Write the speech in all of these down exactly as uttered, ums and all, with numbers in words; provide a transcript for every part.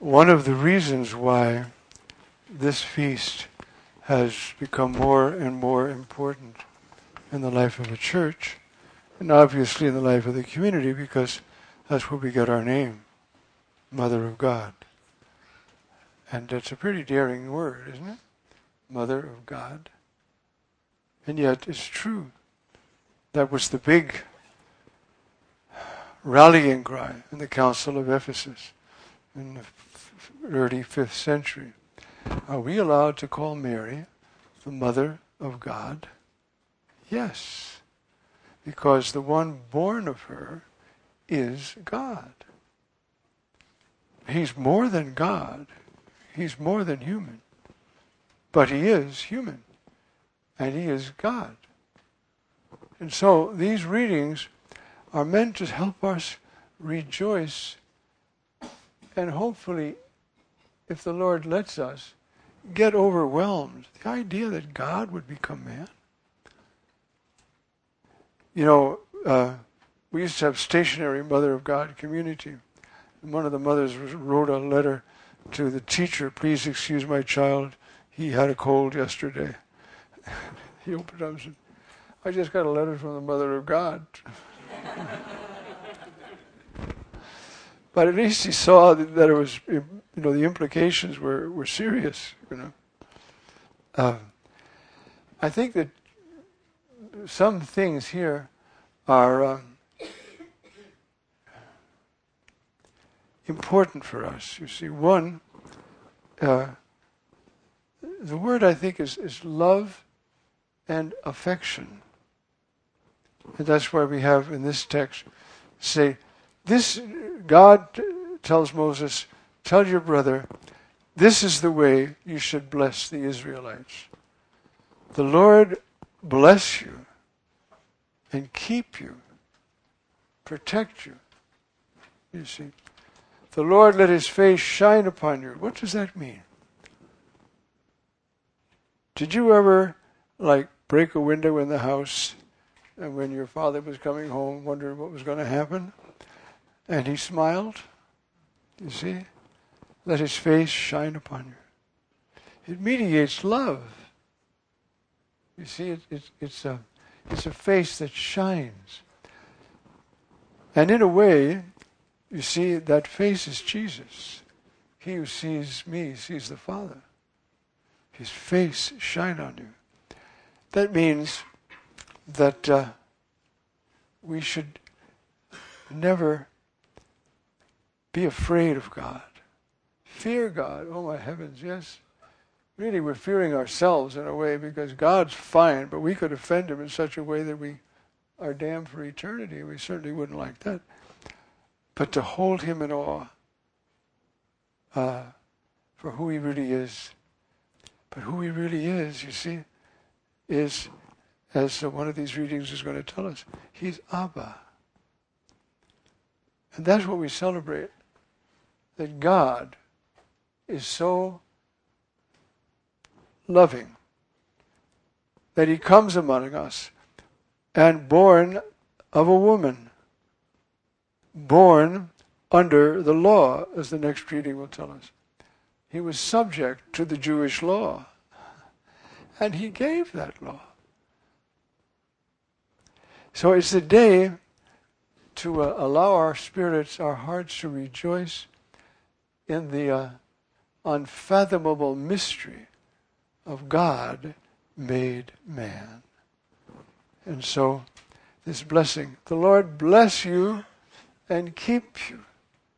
one of the reasons why this feast has become more and more important in the life of a church, and obviously in the life of the community, because that's where we get our name, Mother of God. And it's a pretty daring word, isn't it? Mother of God. And yet it's true. That was the big rallying cry in the Council of Ephesus in the f- early fifth century. Are we allowed to call Mary the Mother of God? Yes, because the one born of her is God. He's more than God. He's more than human. But he is human. And he is God. And so these readings are meant to help us rejoice and hopefully, if the Lord lets us, get overwhelmed. The idea that God would become man. You know, uh, we used to have stationary Mother of God community. And one of the mothers wrote a letter to the teacher, please excuse my child, he had a cold yesterday. He opened up and said, I just got a letter from the Mother of God. But at least he saw that, that it was, you know, the implications were, were serious, you know. Uh, I think that some things here are um, important for us. You see, one, uh, the word I think is, is love and affection. And that's why we have in this text, say, this, God tells Moses, tell your brother, this is the way you should bless the Israelites. The Lord bless you and keep you, protect you. You see, the Lord let his face shine upon you. What does that mean? Did you ever, like, break a window in the house and when your father was coming home, wonder what was going to happen? And he smiled. You see? Let his face shine upon you. It mediates love. You see, it, it, it's, a, it's a face that shines. And in a way, you see, that face is Jesus. He who sees me sees the Father. His face shine on you. That means that uh, we should never be afraid of God. Fear God. Oh my heavens, yes. Really, we're fearing ourselves in a way because God's fine, but we could offend him in such a way that we are damned for eternity. We certainly wouldn't like that. But to hold him in awe uh, for who he really is. But who he really is, you see, is, as one of these readings is going to tell us, he's Abba. And that's what we celebrate. That God is so loving that he comes among us and born of a woman, born under the law, as the next reading will tell us. He was subject to the Jewish law, and he gave that law. So it's a day to uh, allow our spirits, our hearts to rejoice in the uh, unfathomable mystery of God made man. And so, this blessing, the Lord bless you and keep you.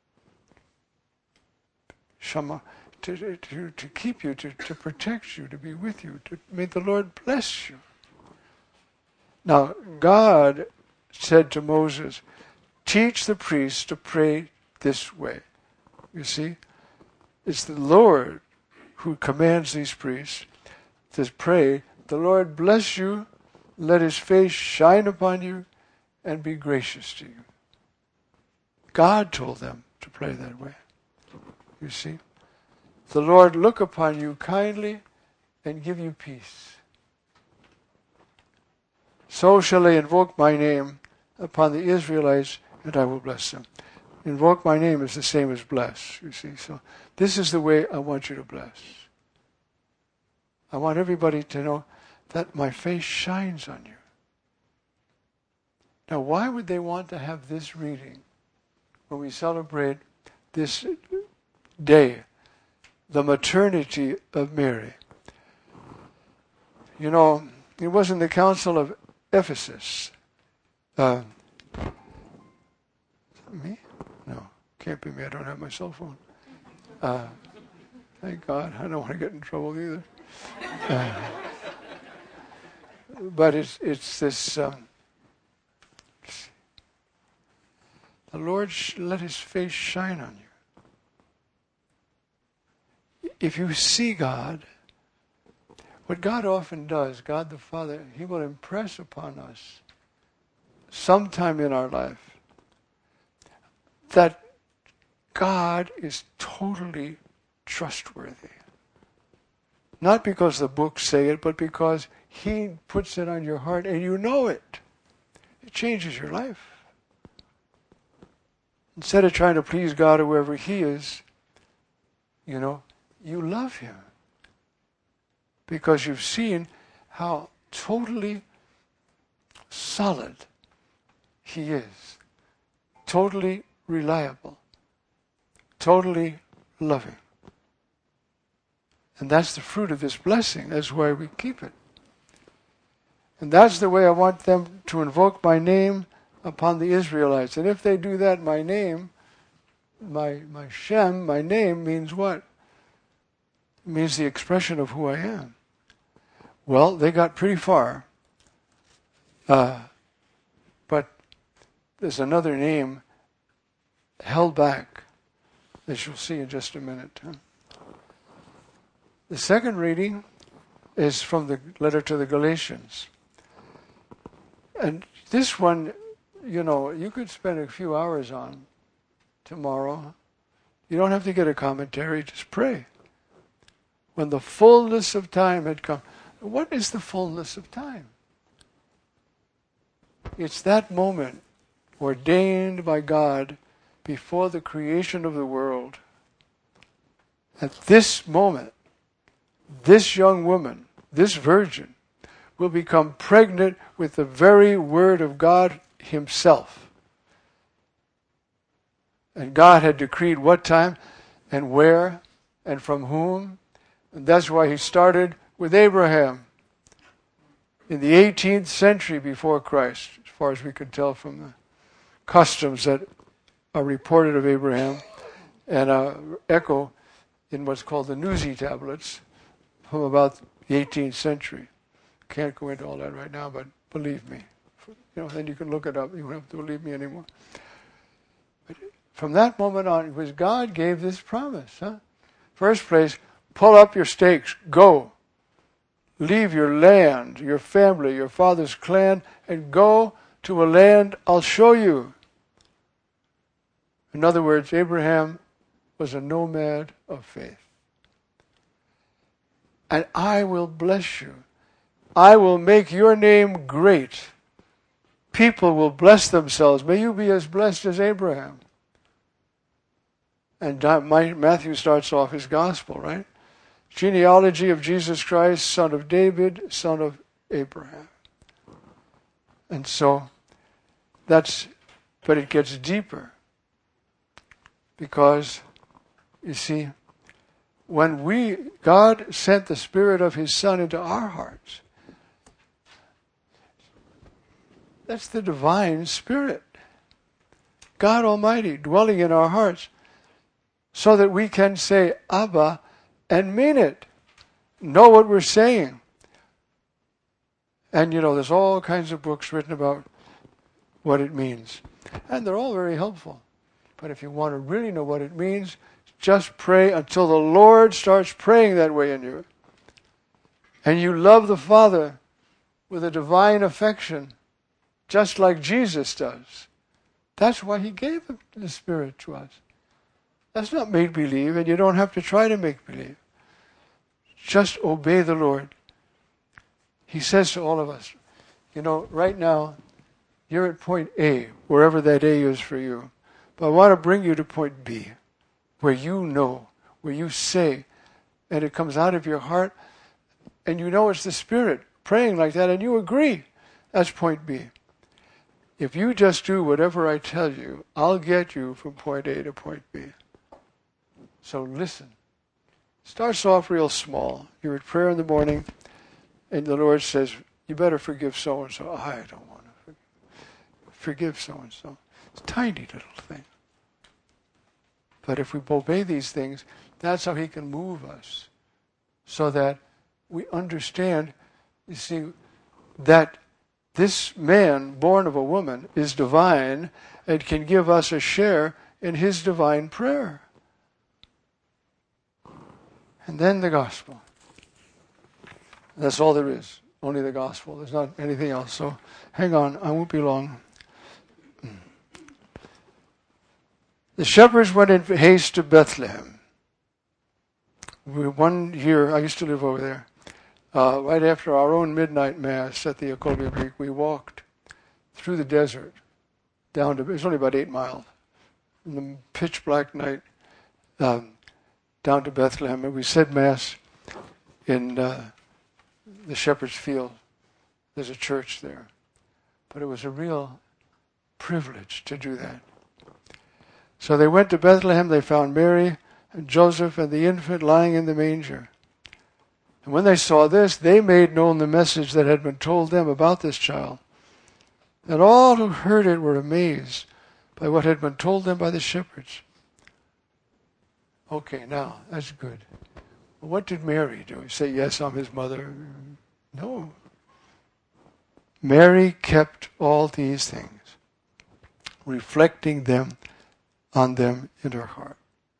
Shama, to, to, to keep you, to, to protect you, to be with you. To, may the Lord bless you. Now, God said to Moses, teach the priests to pray this way. You see? It's the Lord who commands these priests to pray, the Lord bless you, let his face shine upon you, and be gracious to you. God told them to pray that way. You see? The Lord look upon you kindly and give you peace. So shall they invoke my name upon the Israelites, and I will bless them. Invoke my name is the same as bless, you see. So this is the way I want you to bless. I want everybody to know that my face shines on you. Now, why would they want to have this reading when we celebrate this day, the maternity of Mary? You know, it was in the Council of Ephesus. Uh, is that me? No, can't be me. I don't have my cell phone. Uh, thank God. I don't want to get in trouble either. Uh, but it's it's this. Um, the Lord sh- let His face shine on you. If you see God, what God often does, God the Father, He will impress upon us sometime in our life that God is totally trustworthy. Not because the books say it, but because He puts it on your heart and you know it. It changes your life. Instead of trying to please God or wherever He is, you know, you love Him. Because you've seen how totally solid He is. Totally reliable. Totally loving. And that's the fruit of this blessing. That's why we keep it. And that's the way I want them to invoke my name upon the Israelites. And if they do that, my name, my my Shem, my name means what? It means the expression of who I am. Well, they got pretty far. Uh, but there's another name held back, as you'll see in just a minute. Huh? The second reading is from the letter to the Galatians. And this one, you know, you could spend a few hours on tomorrow. You don't have to get a commentary, just pray. When the fullness of time had come. What is the fullness of time? It's that moment ordained by God before the creation of the world. At this moment, this young woman, this virgin, will become pregnant with the very Word of God Himself. And God had decreed what time and where and from whom. And that's why He started with Abraham in the eighteenth century before Christ, as far as we could tell from the customs that are reported of Abraham, and uh, echo in what's called the Nuzi tablets from about the eighteenth century. Can't go into all that right now, but believe me. You know, then you can look it up. You don't have to believe me anymore. But from that moment on, it was God gave this promise. Huh? First place, pull up your stakes. Go. Leave your land, your family, your father's clan, and go to a land I'll show you. In other words, Abraham was a nomad of faith. And I will bless you. I will make your name great. People will bless themselves. May you be as blessed as Abraham. And Matthew starts off his gospel, right? Genealogy of Jesus Christ, son of David, son of Abraham. And so, that's, but it gets deeper. Because, you see, when we, God sent the Spirit of His Son into our hearts, that's the divine Spirit. God Almighty dwelling in our hearts, so that we can say, Abba, and mean it. Know what we're saying. And you know, there's all kinds of books written about what it means. And they're all very helpful. But if you want to really know what it means, just pray until the Lord starts praying that way in you. And you love the Father with a divine affection, just like Jesus does. That's why He gave the Spirit to us. That's not make-believe, and you don't have to try to make believe. Just obey the Lord. He says to all of us, you know, right now, you're at point A, wherever that A is for you. But I want to bring you to point B, where you know, where you say, and it comes out of your heart, and you know it's the Spirit praying like that, and you agree. That's point B. If you just do whatever I tell you, I'll get you from point A to point B. So listen. Starts off real small. You're at prayer in the morning, and the Lord says, you better forgive so-and-so. I don't want to forgive. Forgive so-and-so. It's a tiny little thing. But if we obey these things, that's how He can move us. So that we understand, you see, that this man, born of a woman, is divine and can give us a share in His divine prayer. And then the gospel. That's all there is. Only the gospel. There's not anything else. So hang on, I won't be long. The shepherds went in haste to Bethlehem. We, one year, I used to live over there. Uh, right after our own midnight mass at the Okolbia Creek, we walked through the desert down to, it's only about eight miles, in the pitch black night, um, down to Bethlehem, and we said Mass in uh, the Shepherd's Field. There's a church there. But it was a real privilege to do that. So they went to Bethlehem, they found Mary and Joseph and the infant lying in the manger. And when they saw this, they made known the message that had been told them about this child. And all who heard it were amazed by what had been told them by the shepherds. Okay, now, that's good. Well, what did Mary do? Say, yes, I'm his mother? No. Mary kept all these things, reflecting them on them in her heart.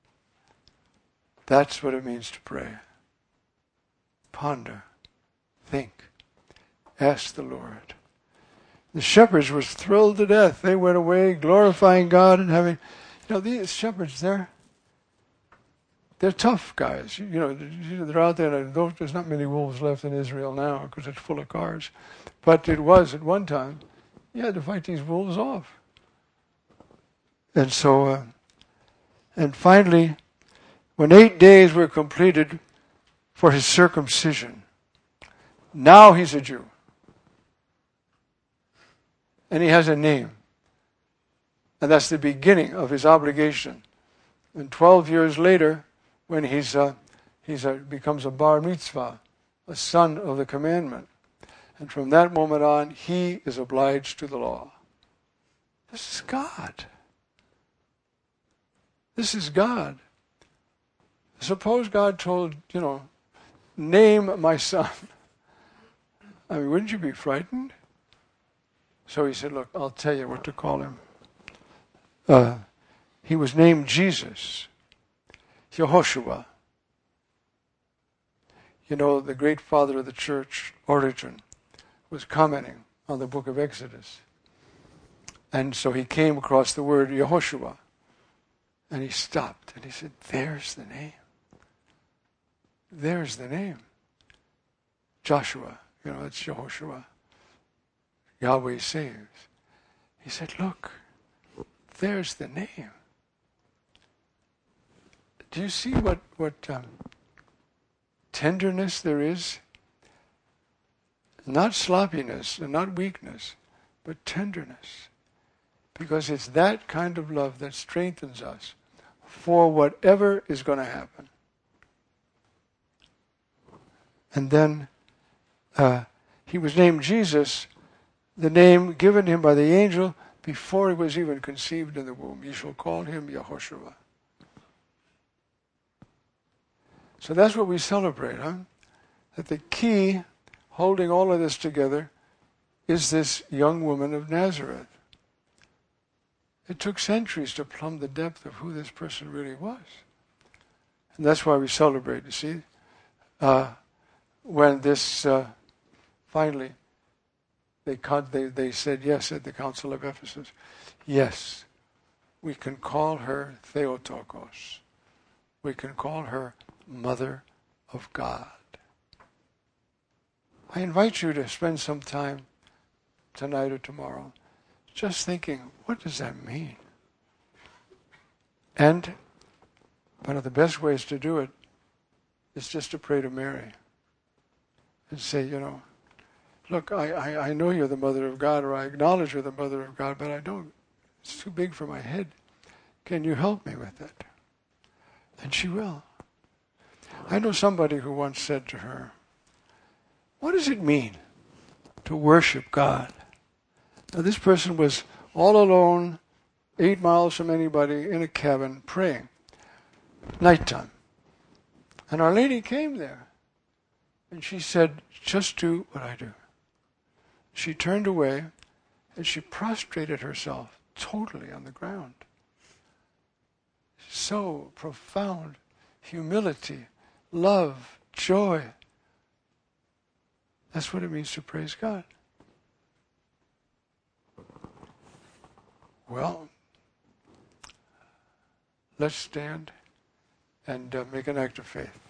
That's what it means to pray. Ponder, think, ask the Lord. The shepherds were thrilled to death. They went away glorifying God and having, you know, these shepherds, they're, they're tough guys. You know, they're out there, and there's not many wolves left in Israel now because it's full of cars. But it was at one time. You had to fight these wolves off. And so, uh, and finally, when eight days were completed for his circumcision, now he's a Jew. And he has a name. And that's the beginning of his obligation. And twelve years later, when he's uh, he's a, becomes a bar mitzvah, a son of the commandment. And from that moment on, he is obliged to the law. This is God. This is God. Suppose God told, you know, name my son. I mean, wouldn't you be frightened? So he said, look, I'll tell you what to call him. Uh, he was named Jesus. Yehoshua. You know, the great father of the church, Origen, was commenting on the book of Exodus. And so he came across the word Yehoshua. And he stopped and he said, there's the name. There's the name. Joshua, you know, it's Yehoshua. Yahweh saves. He said, look, there's the name. Do you see what, what um, tenderness there is? Not sloppiness and not weakness, but tenderness. Because it's that kind of love that strengthens us for whatever is going to happen. And then uh, he was named Jesus, the name given him by the angel before he was even conceived in the womb. You shall call him Yehoshua. So that's what we celebrate, huh? That the key holding all of this together is this young woman of Nazareth. It took centuries to plumb the depth of who this person really was. And that's why we celebrate, you see. Uh, when this, uh, finally, they, con- they, they said yes at the Council of Ephesus. Yes, we can call her Theotokos. We can call her Mother of God. I invite you to spend some time tonight or tomorrow just thinking, what does that mean? And one of the best ways to do it is just to pray to Mary and say, you know, look, I, I, I know you're the Mother of God, or I acknowledge you're the Mother of God, but I don't, it's too big for my head. Can you help me with it? And she will. I know somebody who once said to her, what does it mean to worship God? Now this person was all alone, eight miles from anybody, in a cabin, praying. Nighttime. And Our Lady came there. And she said, just do what I do. She turned away and she prostrated herself totally on the ground. So profound humility, love, joy. That's what it means to praise God. Well, let's stand and uh, make an act of faith.